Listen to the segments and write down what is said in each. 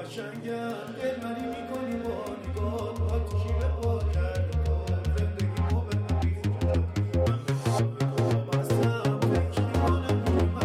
قشنگم دلبری میکنی با نگاه آتیشی به پا کردی تو زندگی مو به هم ریخت من به بستم فکر میکنم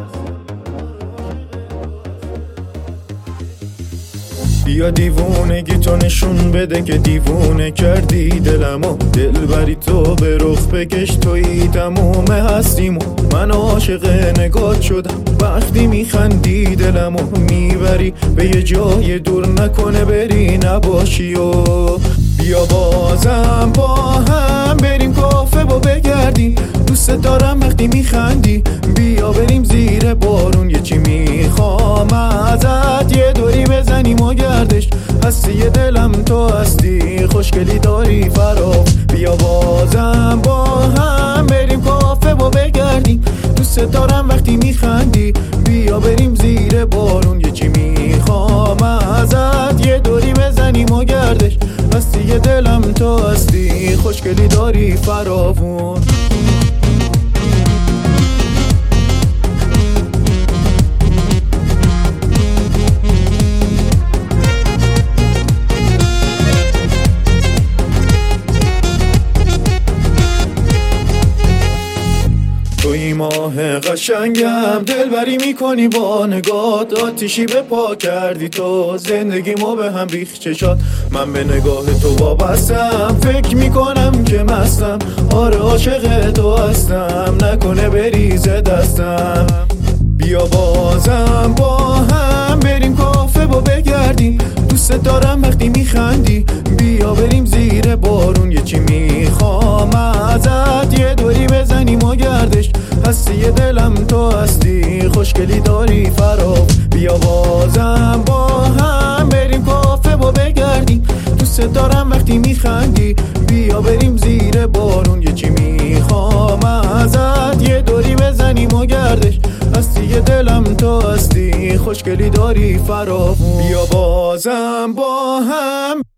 بیا دیوونگی تو نشون بده که دیوونه کردی دلمو دلبری تو به رخ بکش تویی تموم هستیمو من عاشق نگات شدم وقتی میخندی دلمو میبری به یه جای دور نکنه بری نباشی و بیا بازم با هم بریم کافه و بگردی دوست دارم وقتی میخندی بیا بریم زیر بارون یه چی میخوام ازت یه دوری بزنیم و گردش هستی دلم تو هستی خوشگلی داری فرا بیا بازم با هم بریم کافه و بگردیم دوست دارم وقتی میخندی بیا بریم زیر بارون یه چی میخوام ازت یه دوری بزنیم و گردش هستی دلم تو هستی خوشگلی داری فراوون توی ماه قشنگم دلبری میکنی با نگات آتیشی به پا کردی تو زندگی ما به هم ریخت چشات من به نگاه تو وابستم فکر میکنم که مستم آره عاشق تو هستم نکنه بریزه دستم بیا بازم با هم بریم کافه و بگردیم دوست دارم وقتی میخندی بیا بریم زیر بارون یه چی میخوام ازت یه دوری بزنیم و گردش هستی دلم تو هستی خوشگلی داری فرا بیا بازم با هم بریم کافه و بگردیم دوست دارم وقتی میخندی بیا بریم زیر بارون یه چی میخوام ازت یه دوری بزنیم و گردش هستی دلم تو هستی خوشگلی داری فرا بیا بازم با هم